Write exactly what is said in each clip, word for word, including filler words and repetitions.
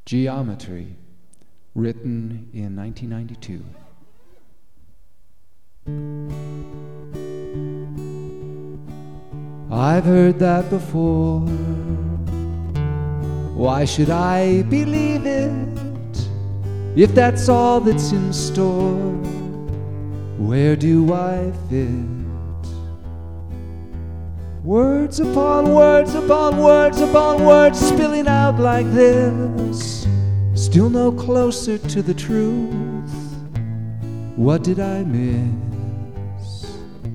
Geometry, written in nineteen ninety-two. I've heard that before. Why should I believe it if that's all that's in store? Where do I fit? Words upon words upon words upon words spilling out like this, still no closer to the truth. What did I miss?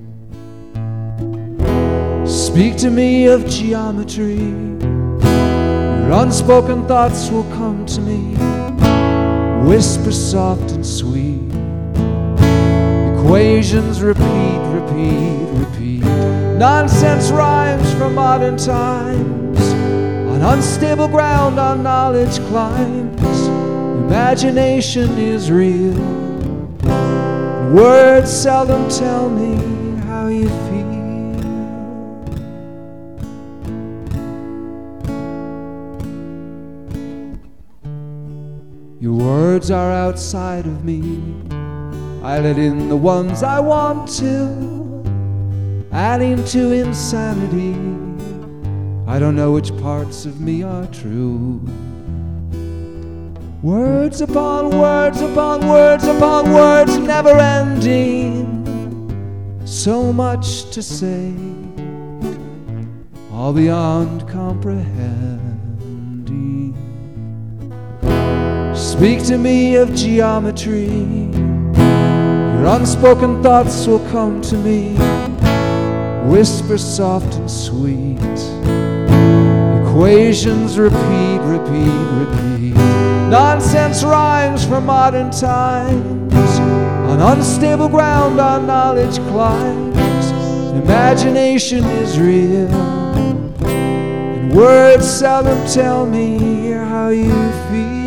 Speak to me of geometry. Your unspoken thoughts will come to me. Whisper soft and sweet. Equations repeat, repeat, repeat. Nonsense rhymes from modern times. On unstable ground our knowledge climbs. Imagination is real. Words seldom tell me how you feel. Your words are outside of me. I let in the ones I want to, adding to insanity. I don't know which parts of me are true. Words upon words upon words upon words, never ending. So much to say, all beyond comprehending. Speak to me of geometry. Your unspoken thoughts will come to me. Whisper soft and sweet. Equations repeat, repeat, repeat. Nonsense rhymes from modern times. On unstable ground our knowledge climbs. Imagination is real, and words seldom tell me how you feel.